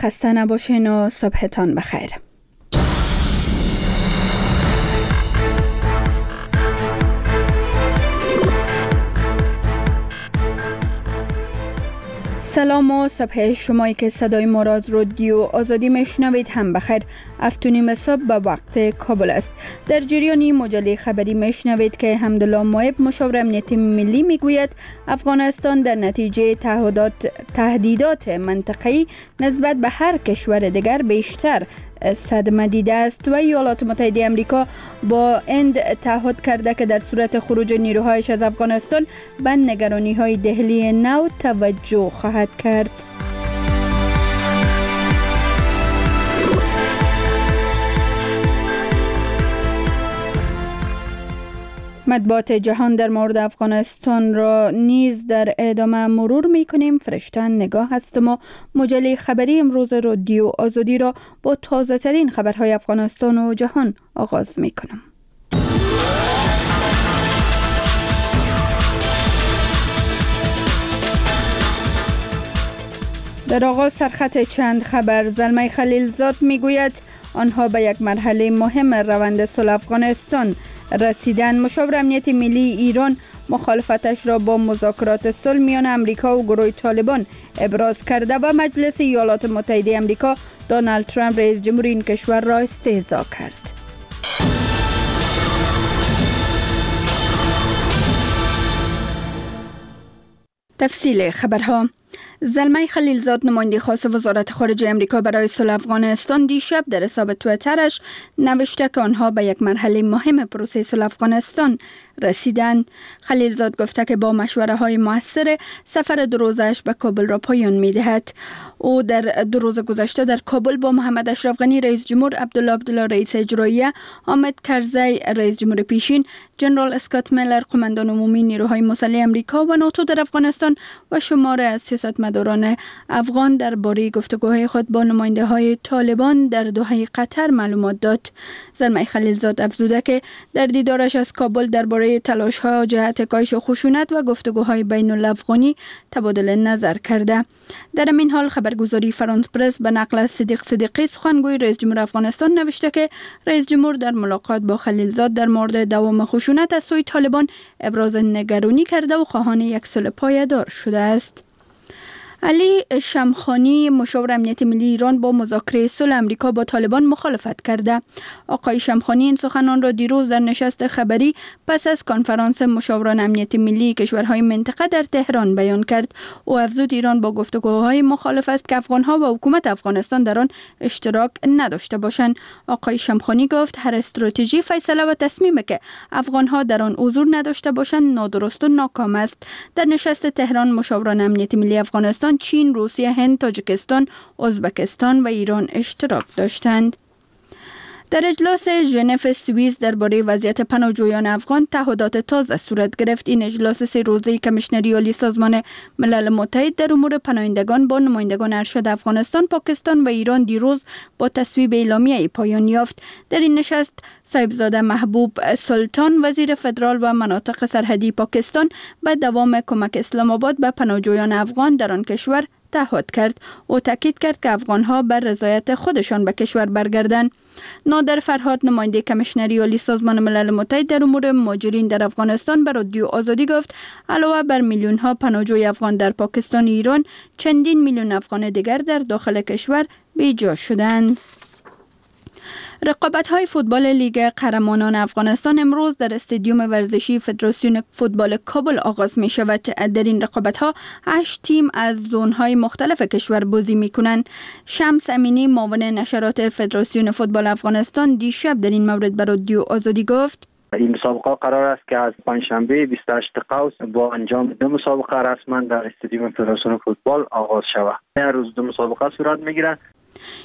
خسته نباشین و صبحتان بخیر. سلام و صبح شمایی که صدای ما را از رادیو آزادی میشنوید هم بخیر. 7:30 صبح به وقت کابل است. در جریان مجله خبری میشنوید که حمدالله مایب مشاور امنیت ملی میگوید افغانستان در نتیجه تهدیدات منطقه‌ای نسبت به هر کشور دیگر بیشتر صدمه دیده است و ایالات متحده آمریکا با هند تعهد کرده که در صورت خروج نیروهایش از افغانستان به نگرانی‌های دهلی نو توجه خواهد کرد. مطبوعات جهان در مورد افغانستان را نیز در ادامه مرور می کنیم. فرشته نگاه هستم و مجله خبری امروز رادیو آزادی را با تازه ترین خبرهای افغانستان و جهان آغاز می کنم. در آغاز سرخط چند خبر. زلمه خلیلزاد می گوید آنها به یک مرحله مهم روند صلح افغانستان رسیدن. مشاور امنیت ملی ایران مخالفتش را با مذاکرات صلح میان امریکا و گروه طالبان ابراز کرده و مجلس ایالات متحده آمریکا دونالد ترامپ رئیس جمهور این کشور را استهزا کرد. تفصیل خبرها. زلمه خلیلزاد نماینده خاص وزارت خارجه آمریکا برای صلح افغانستان دیشب در حساب توییترش نوشته که آنها به یک مرحله مهم پروسه صلح افغانستان رسیدند. خلیلزاد گفته که با مشوره های مؤثر سفر 2 روزش به کابل را پایان می دهد. او در 2 روز گذشته در کابل با محمد اشرف غنی رئیس جمهور، عبدالله رئیس اجراییه، حامد کرزی رئیس جمهور پیشین، جنرال اسکات میلر قماندان عمومی نیروهای مسلح آمریکا و ناتو در افغانستان و شماری از سیاستمداران افغان درباره گفتگوهای خود با نماینده های طالبان در دوحه قطر معلومات داد. زلمه خلیلزاد افزوده که در دیدارش از کابل درباره تلاش‌ها جهت کاهش خشونت و گفتگوهای بین الافغانی تبادل نظر کرده. در این حال خبرگزاری فرانس پرس به نقل از صدیق صدیقی سخنگوی رئیس جمهور افغانستان نوشته که رئیس جمهور در ملاقات با خلیلزاد در مورد دوام خشونت از سوی طالبان ابراز نگرانی کرده و خواهان یک صلح پایدار شده است. علی شمخانی مشاور امنیت ملی ایران با مذاکره صلح آمریکا با طالبان مخالفت کرده. آقای شمخانی این سخنان را دیروز در نشست خبری پس از کنفرانس مشاوران امنیت ملی کشورهای منطقه در تهران بیان کرد. او افزود ایران با گفتگوهای مخالف است که افغانها و حکومت افغانستان در آن اشتراک نداشته باشند. آقای شمخانی گفت هر استراتژی، فیصله و تصمیمی که افغانها در آن حضور نداشته باشند نادرست و ناکام است. در نشست تهران مشاوران امنیت ملی افغانستان، چین، روسیه، هند، تاجیکستان، ازبکستان و ایران اشتراک داشتند. در اجلاس ژنو سوئیس درباره وضعیت پناهجویان افغان تعهدات تازه صورت گرفت. این اجلاس 3 روزه کمیشنری عالی سازمان ملل متحد در امور پناهندگان با نمایندگان ارشد افغانستان، پاکستان و ایران دیروز با تصویب اعلامیه پایان یافت. در این نشست صاحبزاده محبوب سلطان وزیر فدرال و مناطق سرحدی پاکستان به دوام کمک اسلام آباد به پناهجویان افغان در آن کشور تعهد کرد. او تاکید کرد که افغانها بر رضایت خودشان به کشور برگردند. نادر فرهاد نماینده کمیشنری عالی سازمان ملل متحد در امور مهاجرین در افغانستان به رادیو آزادی گفت علاوه بر میلیون ها پناهجوی افغان در پاکستان و ایران، چندین میلیون افغان دیگر در داخل کشور بی‌جا شدند. رقابت‌های فوتبال لیگ قهرمانان افغانستان امروز در استادیوم ورزشی فدراسیون فوتبال کابل آغاز می شود. در این رقابت‌ها 8 تیم از زون‌های مختلف کشور بازی می‌کنند. شمس امینی معاون نشرات فدراسیون فوتبال افغانستان دیشب در این مورد به رادیو آزادی گفت این مسابقه قرار است که از پنجشنبه 28 قوس با انجام 2 مسابقه رسما در استادیوم فدراسیون فوتبال آغاز شود. هر روز 2 مسابقه صورت می‌گیرد.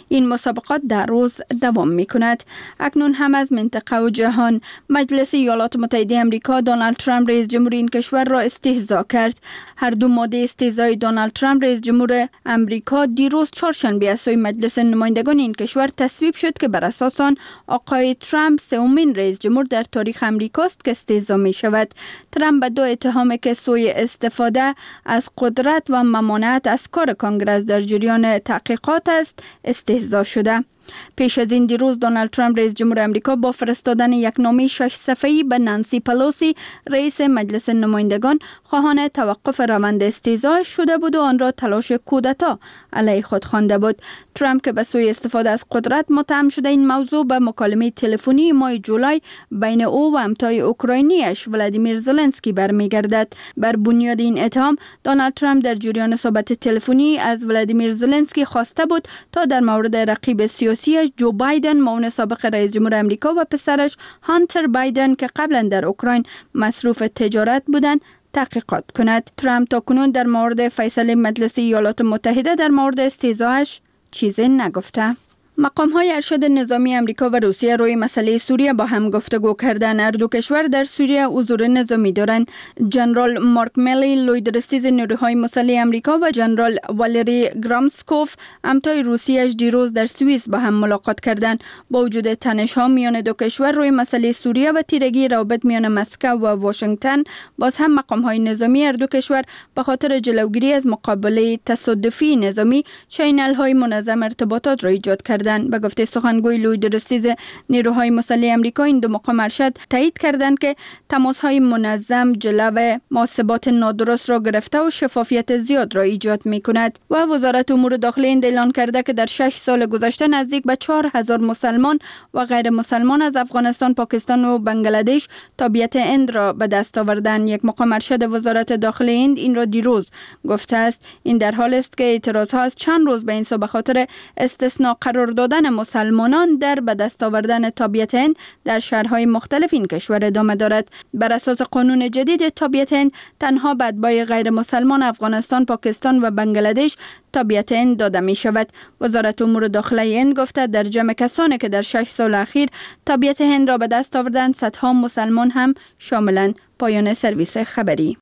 این مسابقات در روز دوام می کند. اکنون هم از منطقه و جهان مجلس ایالات متحده آمریکا دونالد ترامپ رئیس جمهور این کشور را استهزا کرد. هر دو ماده استهزای دونالد ترامپ رئیس جمهور آمریکا دیروز چهارشنبه از سوی مجلس نمایندگان این کشور تصویب شد که بر اساس آن آقای ترامپ سومین رئیس جمهور در تاریخ آمریکا است که استهزا می شود. ترامپ به دو اتهام که سوء استفاده از قدرت و ممانعت از کار کنگره در جریان تحقیقات است استهزا شده. پیش از این دیروز دونالد ترامپ رئیس جمهور آمریکا با فرستادن یک نامه 6 صفحه‌ای به نانسی پلوسی رئیس مجلس نمایندگان خواهان توقف روند استهزا شده بود و آن را تلاش کودتا علیه خود خوانده بود. ترامپ که به سوی استفاده از قدرت متهم شده این موضوع به مکالمه تلفنی ماه جولای بین او و همتای اوکراینیش ولادیمیر زلنسکی برمیگردد. بر بنیاد این اتهام دونالد ترامپ در جریان صحبت تلفنی از ولادیمیر زلنسکی خواسته بود تا در مورد رقیب سیاسی جو بایدن معاون سابق رئیس جمهور آمریکا و پسرش هانتر بایدن که قبلا در اوکراین مصروف تجارت بودند تحقیقات کند. ترامپ تاکنون در مورد فیصله مجلس ایالات متحده در مورد استهزایش چیزی نگفته. مقام‌های ارشد نظامی آمریکا و روسیه روی مسئله سوریه با هم گفتگو کردند. هر دو کشور در سوریه حضور نظامی دارند. جنرال مارک میلی لوی درستیز نیروهای مسلح آمریکا و جنرال والری گرامسکوف همتای روسیه‌اش دیروز در سوئیس با هم ملاقات کردند. با وجود تنش‌ها میان دو کشور روی مسئله سوریه و تیرگی روابط میان مسکو و واشنگتن، باز هم مقام‌های نظامی هر دو کشور به خاطر جلوگیری از مقابله تصادفی نظامی چینل‌های منظم ارتباطات را ایجاد کردند. به گفته سخنگوی لوی درستیز نیروهای مسلح آمریکا، این دو مقام ارشد تایید کردند که تماس‌های منظم جلو محاسبات نادرست را گرفته و شفافیت زیاد را ایجاد می‌کند. و وزارت امور داخلی هند اعلان کرده که در 6 سال گذشته نزدیک به 4000 مسلمان و غیر مسلمان از افغانستان، پاکستان و بنگلادش تابعیت هند را به دست آوردند. یک مقام ارشد وزارت داخلی هند این را دیروز گفته است. این در حال است که اعتراض‌ها از چند روز به این سو به خاطر استثناء قرار دادن مسلمانان در به دست آوردن تابعیت هند در شهرهای مختلف این کشور ادامه دارد. بر اساس قانون جدید تابعیت هند تنها به اتباع غیر مسلمان افغانستان، پاکستان و بنگلادش تابعیت هند داده می شود. وزارت امور داخلی هند گفته در جمع کسانی که در 6 سال اخیر تابعیت هند را به دست آوردند صدها مسلمان هم شاملند. پایان سرویس خبری.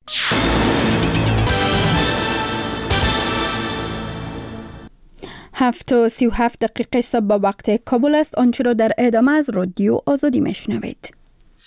7:37 صبح به وقت کابل است. آنچه را در ادامه از رادیو آزادی میشنوید.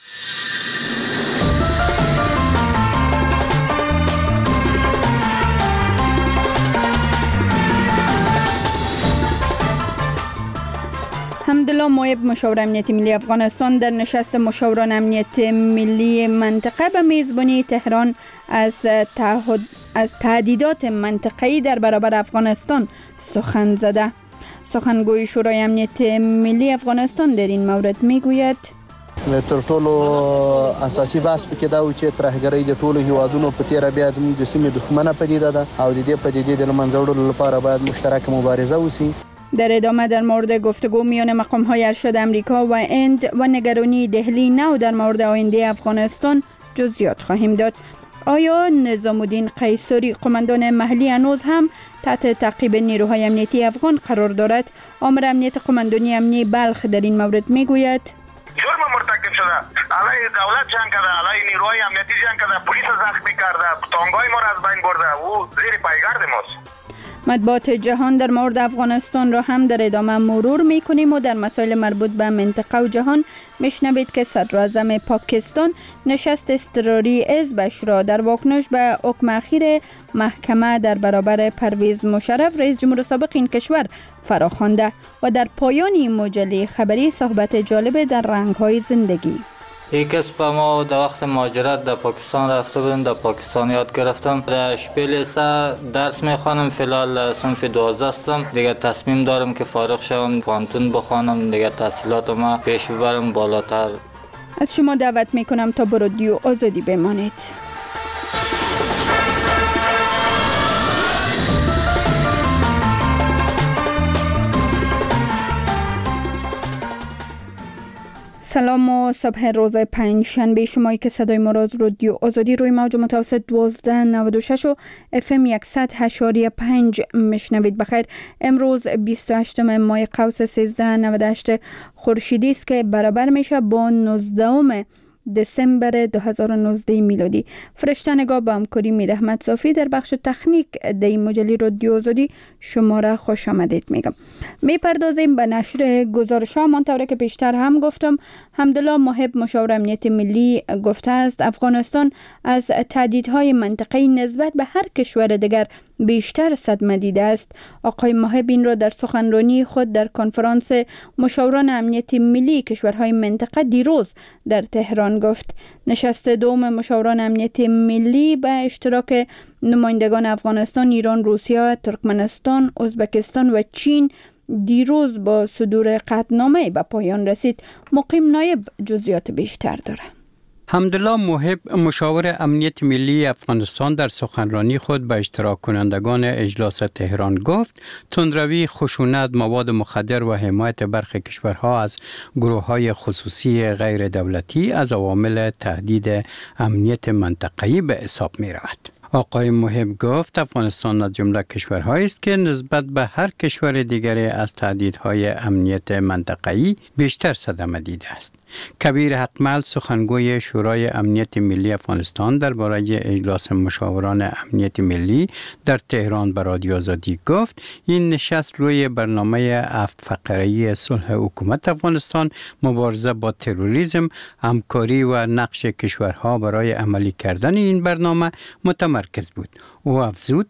حمدالله مایب مشاور امنیت ملی افغانستان در نشست مشاوران امنیت ملی منطقه به میزبانی تهران از تهدیدات منطقه‌ای در برابر افغانستان سخن زده. سخنگوی شورای امنیت ملی افغانستان در این مورد میگوید تر ټولو اساسي بحث پکې دا و چې ترهګرۍ د ټولو هیوادونو په تیره بیا زموږ د سیمې دښمنه پدیده ده او د دې پدیدې د له منځه وړلو لپاره باید مشترک مبارزه وشي. در ادامه در مورد گفتگو میان مقام‌های ارشد آمریکا و هند و نگرانی دهلی نو در مورد آینده افغانستان جزئیات خواهیم داد. آیا نظام الدین قیصری قماندان محلی هنوز هم تحت تعقیب نیروهای امنیتی افغان قرار دارد؟ آمر امنیت قماندانی امنی بلخ در این مورد میگوید جرم مرتکب شده، علیه دولت جنگ کرده، علیه نیروهای امنیتی جنگ کرده، پلیس زخمی کرده، تانگای ما را از بین برده، او زیر پایگرد ماست. مطبوعات جهان در مورد افغانستان را هم در ادامه مرور میکنیم و در مسائل مربوط به منطقه و جهان میشنوید که صدراعظم پاکستان نشست اضطراری حزبش را در واکنش به حکم اخیر محکمه در برابر پرویز مشرف رئیس جمهور سابق این کشور فراخوانده. و در پایان این مجله خبری صحبت جالب در رنگ‌های زندگی. یک کس با ما در وقت مهاجرت در پاکستان رفته بودم، در پاکستان یاد گرفتم. در شپیلیسا درس میخوانم، فعلا صنف 12 هستم. دیگه تصمیم دارم که فارغ شوم، پانتون بخوانم، دیگه تحصیلاتم پیش ببرم بالاتر. از شما دعوت میکنم تا با رادیو آزادی بمانید. سلام و صبح روز پنجشنبه شمایی که صدای ما را از رادیو آزادی روی موج متوسط 1296 و FM 100.5 میشنوید. بخیر، امروز 28 ماه قوس 1398 خورشیدی است که برابر میشه با 19 دسامبر 2019 میلادی. فرشته نگاه با همکاری میر احمد صافی در بخش تکنیک در این مجله رادیو آزادی شما را خوش آمدید میگم. میپردازیم به نشر گزارش ها. منطوره که پیشتر هم گفتم، حمدالله محب مشاور امنیت ملی گفته است افغانستان از تهدیدهای منطقه‌ای نسبت به هر کشور دیگر بیشتر صدمه دیده است. آقای محب این را در سخنرانی خود در کنفرانس مشاوران امنیت ملی کشورهای منطقه دیروز در تهران گفت. نشست دوم مشاوران امنیت ملی به اشتراک نمایندگان افغانستان، ایران، روسیه، ترکمنستان، ازبکستان و چین دیروز با صدور قطعنامه به پایان رسید. مقیم نایب جزئیات بیشتر داره. حمدالله محب مشاور امنیت ملی افغانستان در سخنرانی خود به اشتراک کنندگان اجلاس تهران گفت تندروی، خشونت، مواد مخدر و حمایت برخی کشورها از گروه‌های خصوصی غیر دولتی از عوامل تهدید امنیت منطقه‌ای به حساب می‌رود. آقای محب گفت افغانستان از جمله کشورهایی است که نسبت به هر کشور دیگری از تهدیدهای امنیت منطقه‌ای بیشتر صدمه دیده است. کبیر حقمل، سخنگوی شورای امنیت ملی افغانستان، درباره اجلاس مشاوران امنیت ملی در تهران به رادیو آزادی گفت این نشست روی برنامه 7 فقره‌ای صلح حکومت افغانستان، مبارزه با تروریسم، همکاری و نقش کشورها برای عملی کردن این برنامه متمرکز بود. او افزود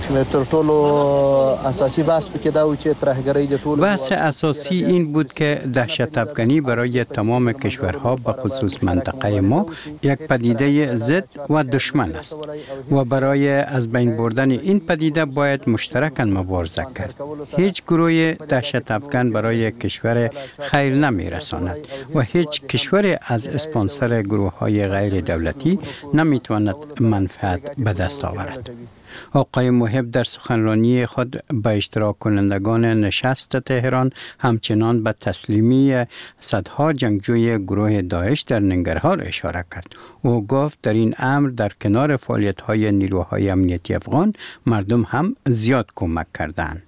بحث اساسی این بود که دهشت افغانی برای تمام کشورها به خصوص منطقه ما یک پدیده ضد و دشمن است و برای از بین بردن این پدیده باید مشترکاً مبارزه کرد. هیچ گروه دهشت افغان برای کشور خیر نمی رساند و هیچ کشور از اسپانسر گروه‌های غیر دولتی نمی تواند منفعت به دست آورد. آقای محب در سخنرانی خود به اشتراک کنندگان نشست تهران همچنان به تسلیمی صدها جنگجوی گروه داعش در ننگرهار اشاره کرد. او گفت در این امر در کنار فعالیت‌های نیروهای امنیتی افغان مردم هم زیاد کمک کردند.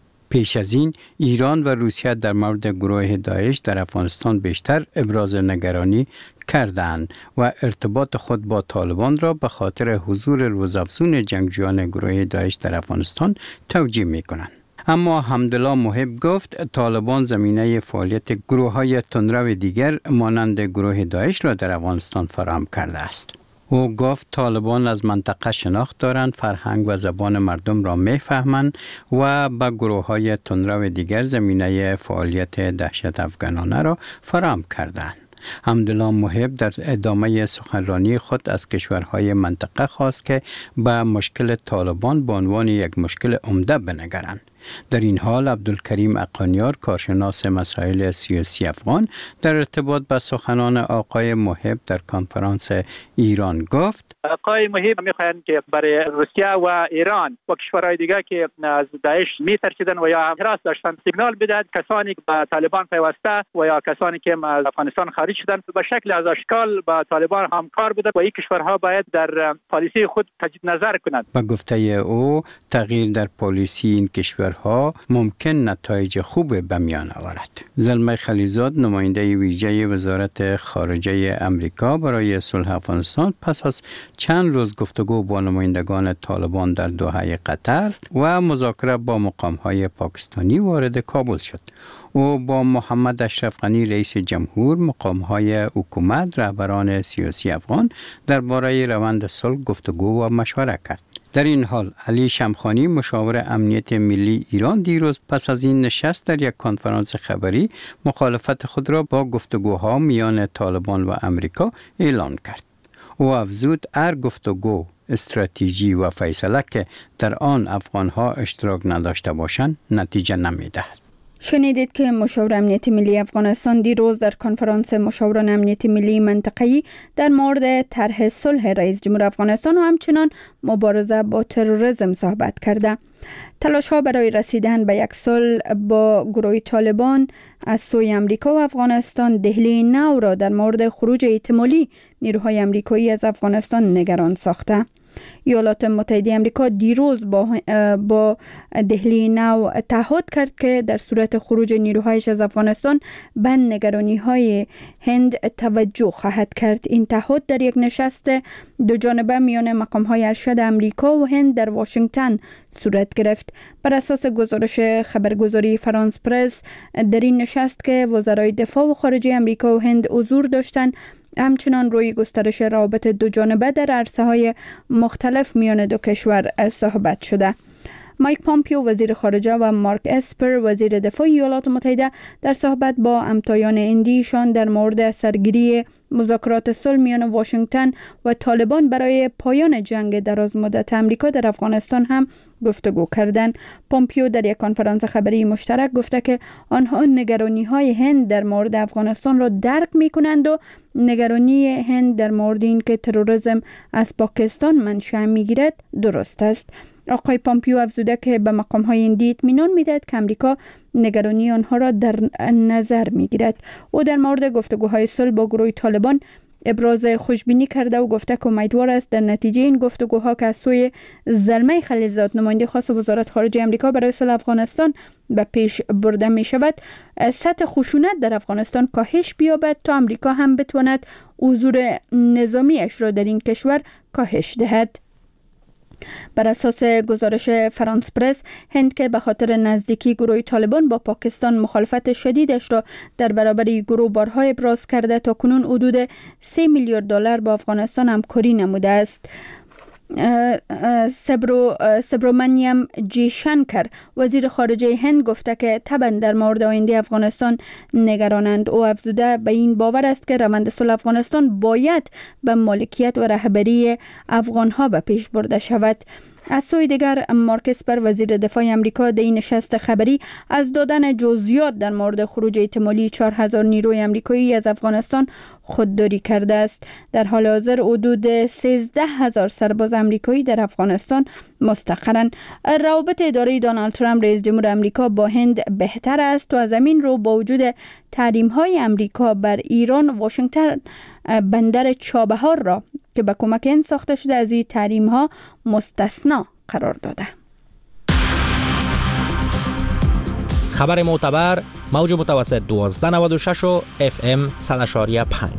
پیش از این ایران و روسیه در مورد گروه داعش در افغانستان بیشتر ابراز نگرانی کردند و ارتباط خود با طالبان را به خاطر حضور روزافزون جنگجویان گروه داعش در افغانستان توجیه می‌کنند. اما حمدالله محب گفت طالبان زمینه فعالیت گروه‌های تندرو دیگر مانند گروه داعش را در افغانستان فراهم کرده است. او گفت طالبان از منطقه شناخت دارند، فرهنگ و زبان مردم را می‌فهمند و به گروه‌های تندرو دیگر زمینه فعالیت دهشت افغانانه را فراهم کردند. حمدالله محب در ادامه سخنرانی خود از کشورهای منطقه خواست که به مشکل طالبان به عنوان یک مشکل عمده بنگرند. در این حال عبدالکریم اقانیار، کارشناس مسائل سیاسی افغان، در ارتباط با سخنان آقای محب در کنفرانس ایران گفت آقای محب می‌خواهند که برای روسیه و ایران و کشورهای دیگر که از داعش می‌ترسیدند و یا حراس داشتند سیگنال بدهد کسانی که به طالبان پیوسته و یا کسانی که از افغانستان خارج شدند به شکل از اشکال با طالبان همکار بودند و این کشورها باید در پالیسی خود تجدید نظر کنند. به گفته او تغییر در پالیسی این کشورها ممکن نتایج خوب به میان آورد. زلمه خلیزاد، نماینده ویژه وزارت خارجه امریکا برای صلح افغانستان، پس از چند روز گفتگو با نمایندگان طالبان در دوحه قطر و مذاکره با مقام‌های پاکستانی وارد کابل شد. او با محمد اشرف غنی رئیس جمهور، مقام‌های حکومت، رهبران سیاسی افغان درباره روند صلح گفتگو و مشوره کرد. در این حال علی شمخانی، مشاور امنیت ملی ایران، دیروز پس از این نشست در یک کنفرانس خبری مخالفت خود را با گفتگوها میان طالبان و امریکا اعلان کرد. او افزود هر گفتگو، استراتژی و فیصله که در آن افغانها اشتراک نداشته باشند نتیجه نمی‌دهد. شنیدید که مشاور امنیت ملی افغانستان دیروز در کنفرانس مشاوران امنیت ملی منطقه‌ای در مورد طرح صلح رئیس جمهور افغانستان و همچنان مبارزه با تروریسم صحبت کرده. تلاش ها برای رسیدن به یک صلح با گروه طالبان از سوی امریکا و افغانستان دهلی نو را در مورد خروج احتمالی نیروهای امریکایی از افغانستان نگران ساخته. ایالات متحده آمریکا دیروز با دهلی نو تعهد کرد که در صورت خروج نیروهایش از افغانستان به نگرانی‌های هند توجه خواهد کرد. این تعهد در یک نشست دو جانبه میان مقام‌های ارشد آمریکا و هند در واشنگتن صورت گرفت. بر اساس گزارش خبرگزاری فرانس پرس، در این نشست که وزرای دفاع و خارجه آمریکا و هند حضور داشتند، همچنان روی گسترش روابط دو جانبه در عرصه‌های مختلف میان دو کشور صحبت شده. مایک پامپیو وزیر خارجه و مارک اسپر وزیر دفاع ایالات متحده در صحبت با همتایان هندیشان در مورد سرگیری مذاکرات صلح میان واشنگتن و طالبان برای پایان جنگ دراز مدت امریکا در افغانستان هم گفتگو کردند. پامپیو در یک کنفرانس خبری مشترک گفته که آنها نگرانی‌های هند در مورد افغانستان را درک می‌کنند و نگرانی هند در مورد این که تروریسم از پاکستان منشأ می‌گیرد درست است. آقای پامپیو افزوده که به مقام‌های هندی اطمینان می‌دهد که امریکا نگرانی آنها را در نظر می‌گیرد. او در مورد گفتگوهای صلح با گروه طالبان ابراز خوشبینی کرده و گفته که امیدوار است در نتیجه این گفتگوها که از سوی زلمه خلیلزاد نماینده خاص وزارت خارجه آمریکا برای صلح افغانستان به پیش برده می شود، سطح خشونت در افغانستان کاهش بیابد تا آمریکا هم بتواند حضور نظامیش را در این کشور کاهش دهد. بر اساس گزارش فرانس پرس، هند که به خاطر نزدیکی گروه طالبان با پاکستان مخالفت شدیدش را در برابر گروه بارها ابراز کرده، تا کنون حدود 3 میلیارد دلار با افغانستان همکاری نموده است. سبرامانیام جیشانکر وزیر خارجه هند گفته که طبعا در مورد آینده افغانستان نگرانند. او افزوده به این باور است که روند صلح افغانستان باید به مالکیت و رهبری افغانها به پیش برده شود. از سوی دیگر مارک اسپر وزیر دفاع آمریکا در این نشست خبری از دادن جزئیات در مورد خروج احتمالی 4000 نیروی آمریکایی از افغانستان خودداری کرده است. در حال حاضر حدود 13000 سرباز آمریکایی در افغانستان مستقرند. روابط اداره دونالد ترامپ رئیس جمهور آمریکا با هند بهتر است و از همین رو با وجود تحریم‌های آمریکا بر ایران، واشنگتن بندر چابهار را که به کمک هند ساخته شده از این تحریم‌ها مستثنا قرار داده. خبر معتبر، موج متوسط 1296 و FM 100.5.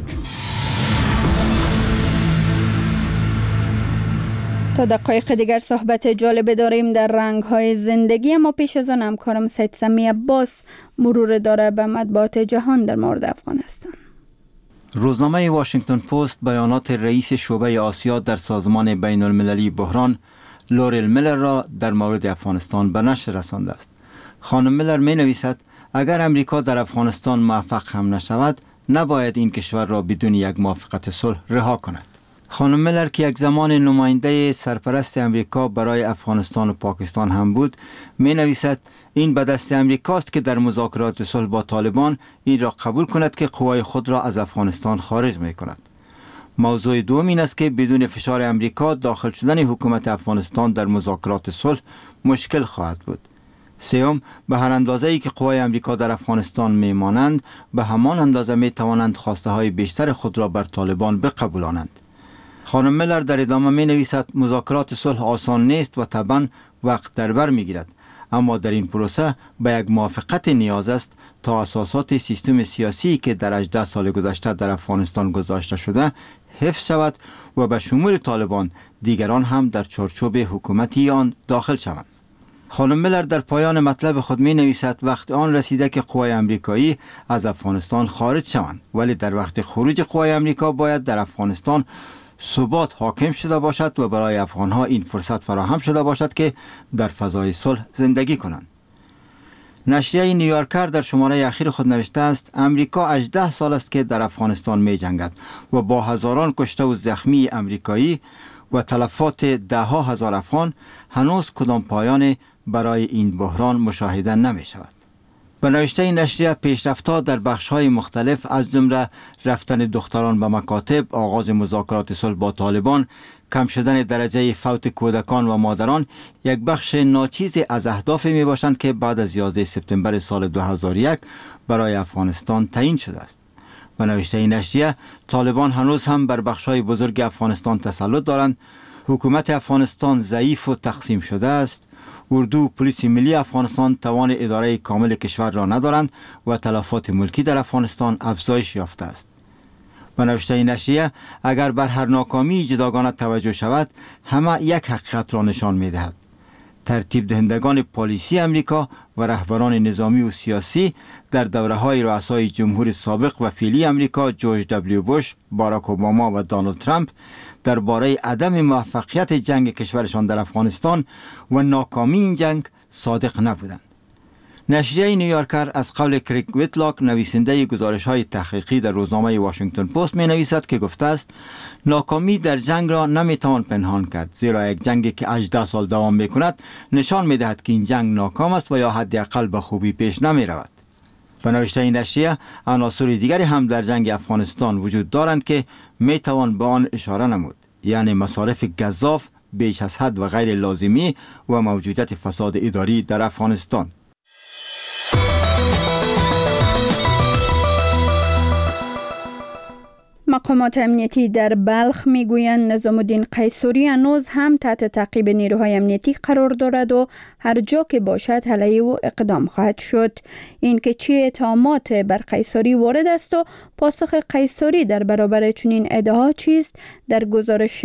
تا دقایق دیگر صحبت جالب داریم در رنگ‌های زندگی، اما پیش از آن همکارم سید سمی عباس مرور داره به مطبوعات جهان در مورد افغانستان. روزنامه واشنگتن پست بیانات رئیس شعبه آسیا در سازمان بین المللی بحران لوریل میلر را در مورد افغانستان به نشر رسانده است. خانم میلر می نویسد اگر امریکا در افغانستان موفق هم نشود، نباید این کشور را بدون یک موافقت صلح رها کند. خانم میلر که یک زمان نماینده سرپرست امریکا برای افغانستان و پاکستان هم بود، می نویسد این به دست امریکاست که در مذاکرات صلح با طالبان این را قبول کند که قوای خود را از افغانستان خارج می کند. موضوع دوم این است که بدون فشار امریکا داخل شدن حکومت افغانستان در مذاکرات صلح مشکل خواهد بود. سوم، به هر اندازه‌ای که قوای امریکا در افغانستان میمانند، به همان اندازه می توانند خواسته های بیشتر خود را بر طالبان بقبولانند. خانم میلر در ادامه می نویسد مذاکرات صلح آسان نیست و طبعا وقت در بر می گیرد، اما در این پروسه به یک موافقت نیاز است تا اساسات سیستم سیاسی که در 18 سال گذشته در افغانستان گذاشته شده حفظ شود و به شمول طالبان دیگران هم در چارچوب حکومتی آن داخل شوند. خانم میلر در پایان مطلب خود می نویسد وقت آن رسیده که قوای امریکایی از افغانستان خارج شوند، ولی در وقت خروج قوای امریکا باید در افغانستان ثبات حاکم شده باشد و برای افغانها این فرصت فراهم شده باشد که در فضای صلح زندگی کنند. نشریه نیویورکر در شماره اخیر خود نوشته است امریکا 18 سال است که در افغانستان می جنگد و با هزاران کشته و زخمی امریکایی و تلفات ده ها هزار افغان هنوز کدام پایان برای این بحران مشاهده نمی شود. به نوشته نشریه پیشرفت‌ها در بخش‌های مختلف از جمله رفتن دختران به مکاتب، آغاز مذاکرات صلح با طالبان، کم شدن درجه فوت کودکان و مادران یک بخش ناچیز از اهدافی می باشند که بعد از 11 سپتامبر سال 2001 برای افغانستان تعیین شده است. به نوشته نشریه طالبان هنوز هم بر بخش‌های بزرگ افغانستان تسلط دارند. حکومت افغانستان ضعیف و تقسیم شده است. اردو و پلیس ملی افغانستان توان اداره کامل کشور را ندارند و تلفات ملکی در افغانستان افزایش یافته است. به نوشته نشریه اگر بر هر ناکامی جداگانه توجه شود همه یک حقیقت را نشان می دهد. ترتیب دهندگان پالیسی امریکا و رهبران نظامی و سیاسی در دوره‌های رؤسای جمهور سابق و فعلی امریکا جورج دبلیو بوش، باراک اوباما و دونالد ترامپ درباره عدم موفقیت جنگ کشورشان در افغانستان و ناکامی این جنگ صادق نبودند. نشریه نیویورکر از قول کریگ ویتلاک نویسنده گزارش‌های تحقیقی در روزنامه واشنگتن پست می نویسد که گفته است ناکامی در جنگ را نمیتوان پنهان کرد، زیرا یک جنگی که 18 سال دوام میکند نشان میدهد که این جنگ ناکام است و یا حداقل به خوبی پیش نمی رود. به نوشته این نشریه عناصر دیگری هم در جنگ افغانستان وجود دارند که میتوان به آن اشاره نمود، یعنی مصارف گزاف بیش از حد و غیر لازمی و موجودیت فساد اداری در افغانستان. مقامات امنیتی در بلخ میگویند نظام الدین قیصری هنوز هم تحت تعقیب نیروهای امنیتی قرار دارد و هر جا که باشد علیه او اقدام خواهد شد. این که چه اتهامات بر قیصری وارد است و پاسخ قیصری در برابر چنین ادعاها چیست، در گزارش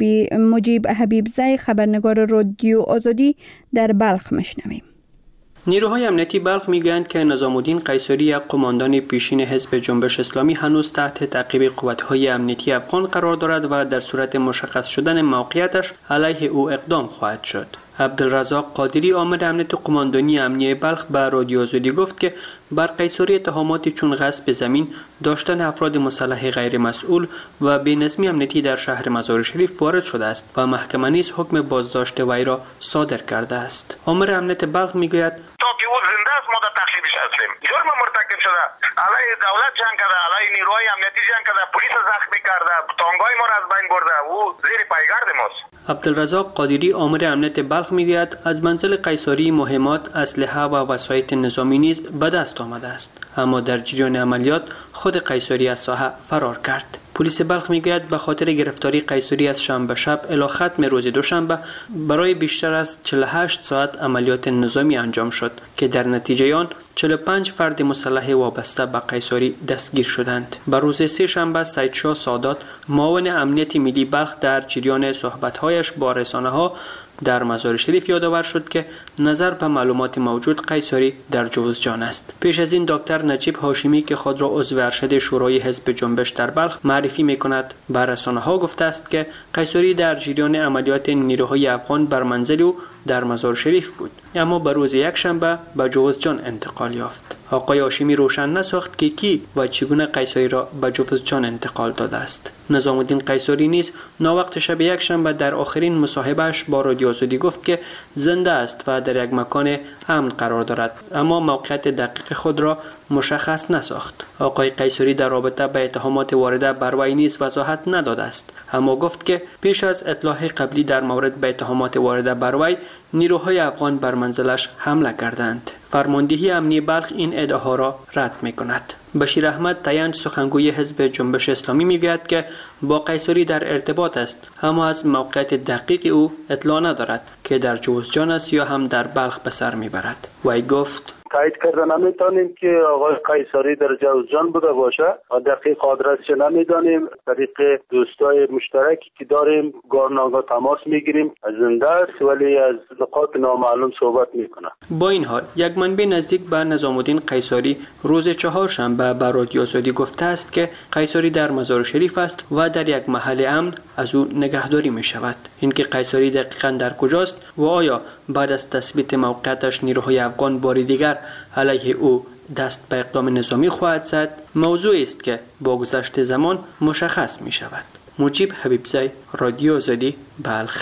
مجیب حبیبزی خبرنگار رادیو آزادی در بلخ میشنویم. نیروهای امنیتی بلخ میگویند که نظام الدین قیصری، یک قماندان پیشین حزب جنبش اسلامی، هنوز تحت تعقیب قوت‌های امنیتی افغان قرار دارد و در صورت مشخص شدن موقعیتش علیه او اقدام خواهد شد. عبدالرزاق قادری عامل امنیت قماندانی امنیه بلخ به رادیو آزادی گفت که بر قیصری اتهاماتی چون غصب زمین، داشتن افراد مسلح غیر مسئول و بی‌نظمی امنیتی در شهر مزار شریف وارد شده است و محکمه نیز حکم بازداشت وی را صادر کرده است. عامل امنیت بلخ میگوید تا که او زنده است ما در تخلیه‌اش هستیم. جرم مرتکب شده، علیه دولت جنگ کرده، علیه نیروهای امنیتی جنگ کرده، پلیس زخمی کرده، تانگای ما را از بین برده، او زیر پایگرد ماست. عبدالرزاق قادری عامل امنیت بلخ میگوید از منزل قیصری مهمات، اسلحه و وسایط نظامی نیز به دست آمده است، اما در جریان عملیات خود قیصری از ساحه فرار کرد. پلیس بلخ میگوید به خاطر گرفتاری قیصری از شنبه شب الی ختم روز دوشنبه برای بیشتر از 48 ساعت عملیات نظامی انجام شد که در نتیجه آن 45 فرد مسلح وابسته به قیصری دستگیر شدند. به روز سه شنبه سید شاه سادات، معاون امنیت ملی بلخ، در جریان صحبت‌هایش با رسانه‌ها در مزار شریف یادآور شد که نظر به معلومات موجود قیصری در جوزجان است. پیش از این دکتر نجیب هاشمی که خود را عضو ارشد شورای حزب جنبش در بلخ معرفی می‌کند، به رسانه‌ها گفته است که قیصری در جریان عملیات نیروهای افغان بر منزل او در مزار شریف بود، اما به روز یکشنبه به جوزجان انتقال یافت. آقای هاشمی روشن نساخت که کی و چگونه قیصری را به جوزجان انتقال داده است. نظام الدین قیصری نیز ناوقت شب یکشنبه در آخرین مصاحبه‌اش با رادیو آزادی گفت که زنده است و در یک مکان امن قرار دارد، اما موقعیت دقیق خود را مشخص نساخت. آقای قیصری در رابطه به اتهامات وارده بر وی نیز وضاحت نداده است، اما گفت که پیش از اطلاع قبلی در مورد به اتهامات وارده بر وی، نیروهای افغان بر منزلش حمله کردند. فرماندهی امنیه بلخ این ادعاها را رد می‌کند. بشیر احمد تینج، سخنگوی حزب جنبش اسلامی، میگوید که با قیصری در ارتباط است، اما از موقعیت دقیق او اطلاع ندارد که در جوزجان است یا هم در بلخ به سر میبرد. وی گفت تایید کرده نمیتونیم که آقای قیصری در جوزجان بوده باشه و دقیق آدرسش نمیدانیم. طریق دوستای مشترکی که داریم گارناگاه تماس میگیریم، زنده است ولی از نقاط نامعلوم صحبت میکنه. با این حال یک منبع نزدیک به نظام الدین قیصری روز چهارشنبه به رادیو آزادی گفته است که قیصری در مزار شریف است و در یک محل امن از او نگهداری می شود. اینکه قیصری دقیقاً در کجاست و آیا بعد از تثبیت موقعیتش نیروهای افغان بار دیگر علیه او دست به اقدام نظامی خواهد زد، موضوعی است که با گذشت زمان مشخص می شود. مجیب حبیبزی، رادیو آزادی، بلخ.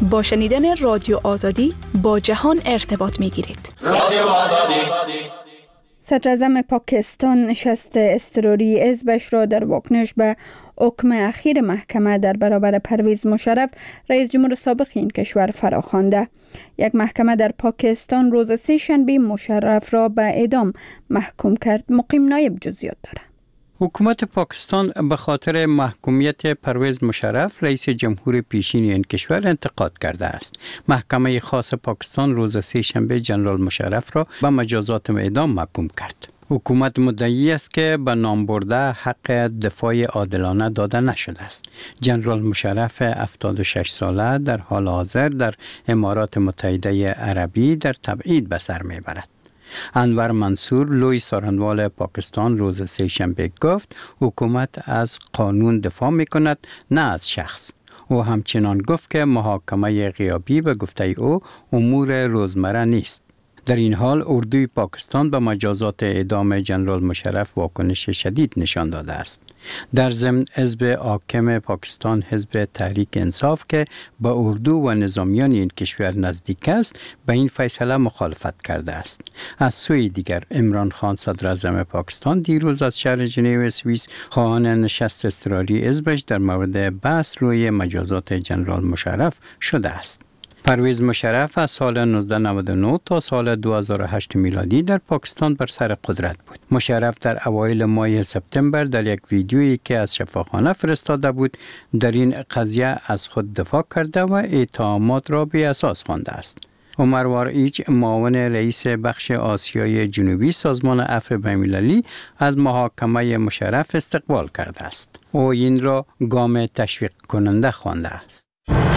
با شنیدن رادیو آزادی با جهان ارتباط می‌گیرید. رادیو آزادی. صدراعظم پاکستان نشست اضطراری حزبش را در واکنش به حکم اخیر محکمه در برابر پرویز مشرف رئیس جمهور سابق این کشور فراخوانده. یک محکمه در پاکستان روز سه‌شنبه مشرف را به اعدام محکوم کرد. مقیم نایب جزئیات دارد. حکومت پاکستان به خاطر محکومیت پرویز مشرف رئیس جمهور پیشین این کشور انتقاد کرده است. محکمه خاص پاکستان روز سه‌شنبه جنرال مشرف را به مجازات اعدام محکوم کرد. حکومت مدعی است که به نام برده حق دفاع عادلانه داده نشده است. جنرال مشرف 76 ساله در حال حاضر در امارات متحده عربی در تبعید به سر میبرد. انور منصور لوی سخنگوی پاکستان روز سه‌شنبه گفت حکومت از قانون دفاع میکند نه از شخص. او همچنان گفت که محاکمه غیابی به گفته او امور روزمره نیست. در این حال اردوی پاکستان به مجازات اعدام جنرال مشرف واکنش شدید نشان داده است. در ضمن حزب حاکم پاکستان حزب تحریک انصاف که با اردو و نظامیان این کشور نزدیک است به این فیصله مخالفت کرده است. از سوی دیگر عمران خان صدراعظم پاکستان دیروز از شهر ژنو سوئیس خواهان نشست اضطراری حزبش در مورد بحث روی مجازات جنرال مشرف شده است. پرویز مشرف از سال 1999 تا سال 2008 میلادی در پاکستان بر سر قدرت بود. مشرف در اوایل ماه سپتامبر در یک ویدیویی که از شفاخانه فرستاده بود در این قضیه از خود دفاع کرده و اتهامات را بی اساس خوانده است. عمر وارئیچ معاون رئیس بخش آسیای جنوبی سازمان عفو بین‌المللی از محاکمه مشرف استقبال کرده است. او این را گام تشویق کننده خوانده است.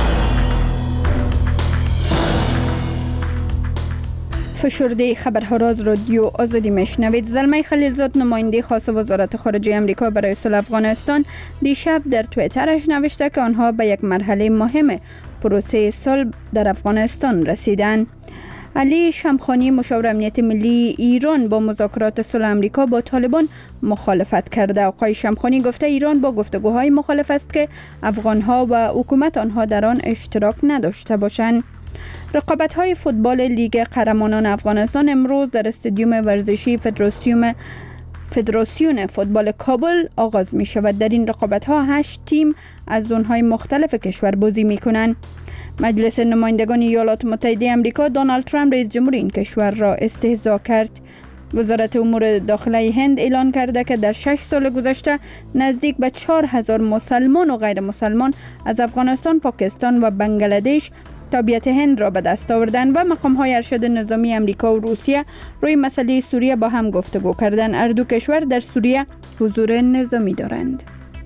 فشرده خبرها را از رادیو آزادی میشنوید. زلمه خلیلزاد نماینده خاص وزارت خارجه آمریکا برای صلح افغانستان دیشب در توییترش نوشته که آنها به یک مرحله مهم پروسه صلح در افغانستان رسیدند. علی شمخانی مشاور امنیت ملی ایران با مذاکرات صلح آمریکا با طالبان مخالفت کرده. آقای شمخانی گفته ایران با گفتگوهای مخالف است که افغانها و حکومت آنها در آن اشتراک نداشته باشند. رقابت‌های فوتبال لیگ قهرمانان افغانستان امروز در استادیوم ورزشی فدراسیون فوتبال کابل آغاز می شود. در این رقابت‌ها 8 تیم از زون‌های مختلف کشور بازی می‌کنند. مجلس نمایندگان ایالات متحده آمریکا دونالد ترامپ رئیس جمهور این کشور را استهزا کرد. وزارت امور داخله هند اعلان کرده که در 6 سال گذشته نزدیک به 4000 مسلمان و غیر مسلمان از افغانستان، پاکستان و بنگلادش تابعیت هند را به دست آوردند و مقام‌های ارشد نظامی آمریکا و روسیه روی مسئله سوریه با هم گفتگو کردند. هر دو کشور در سوریه حضور نظامی دارند.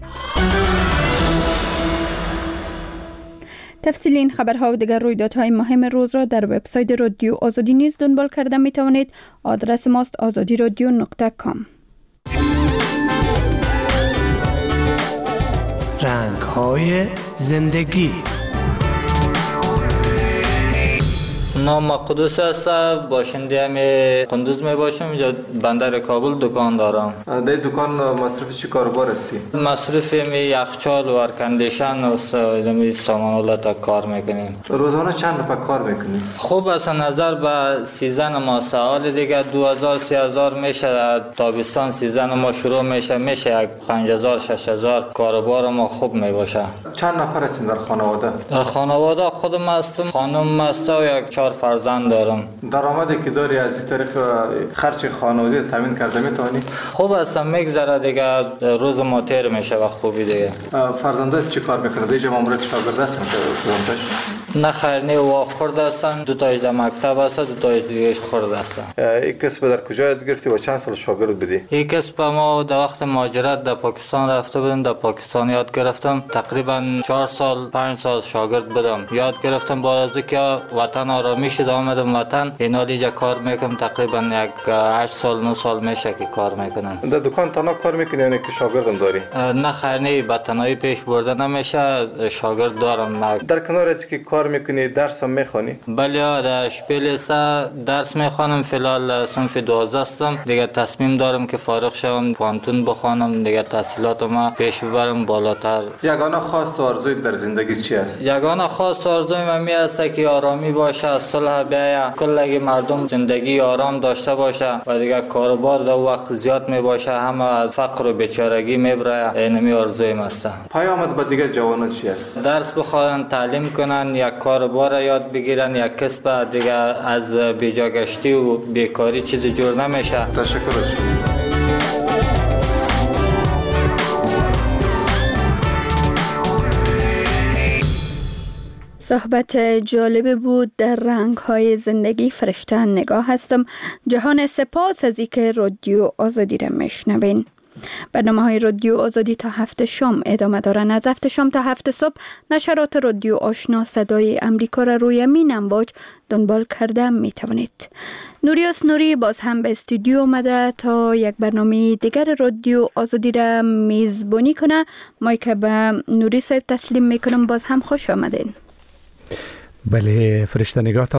تفصیل این خبرها و دیگر رویدادهای مهم روز را در وبسایت رادیو آزادی نیز دنبال کرده می توانید. آدرس ماست azadiradio.com. رنگ‌های زندگی. نام قدوس است، باشنده هم قندوز می باشم. اینجا بندر کابل دکان دارم. در دکان مصرف چی کاربار هستی؟ مصرف می یخچال و ارکندیشن و سامانالات کار میکنیم. روزانه چند نفر کار میکنیم؟ خوب از نظر به سیزن ما سال دیگه 2000-3000 میشه. تابستان سیزن ما شروع میشه 5000-6000 کاربار ما خوب می باشه. چند نفر هستین در خانواده؟ در خانواده خودم هستم، خانم است و یک 4 فرزند دارم. درآمدی که داری از این طریق خرج خانواده تامین کرده میتونی؟ خوب هستم، میگذره دیگه، روز ما تیر میشه و خوبی دیگه. فرزندات چی کار میکنه؟ دیگه مامورات شاگرد هستن که نه خیر، نه واقع خورده هستن، 2 تاش در مکتب هستن، 2 تاش دیگه خورده هستن. این کسب در کجا یاد گرفتی و چند سال شاگرد بودی؟ این کسب ما در وقت مهاجرت در پاکستان رفته بودم، در پاکستان یاد گرفتم. تقریبا 4 سال 5 سال شاگرد بودم، یاد گرفتم. بعد از اینکه وطن آرامی شد آمدم وطن، اینا دیگه کار میکنم. تقریبا یک 8 سال 9 سال میشه که کار میکنم. در دکان تنها کار میکنی یا که شاگردم داری؟ نه خیر، نه به تنهایی پیش برده نمیشه، شاگرد دارم. در کنار از که کار میکنی درس هم میخوانی؟ بله، در شپیلسا درس میخوانم. فعلا صنف 12 هستم. دیگه تصمیم دارم که فارغ شوم پانتون بخوانم، دیگه تحصیلاتم پیش ببرم بالاتر. یگانه خواست و آرزوی در زندگی چی است؟ یگانه خواست و آرزوی من می است که آرامی باشه، صلح بیاید، کل مردم زندگی آرام داشته باشه و دیگه کاروبار در وقت زیاد می باشه، همه از فقر و بیچارگی می بره. اینمی آرزوی من است. پیامت به دیگه جوانان چی است؟ درس بخوان، تعلیم کنن، یک کاروبار یاد بگیرن، یک کسب، دیگه از بیجاگشتی و بیکاری چیزی جور نمیشه. تشکر از شما. صحبت جالب بود. در رنگ‌های زندگی فرشته نگاه هستم. جهان سپاس از اینکه رادیو آزادی را میشنوین. برنامه‌های رادیو آزادی تا 7 شام ادامه دارن. از 7 شام تا 7 صبح نشرات رادیو آشنا صدای امریکا را روی مین امواج دنبال کرده می توانید. نوریوس نوری باز هم به استودیو آمده تا یک برنامه دیگر رادیو آزادی را میزبانی کنه. مایک به نوری صاحب تسلیم میکنم. باز هم خوش آمدین. بله فرشته نگاه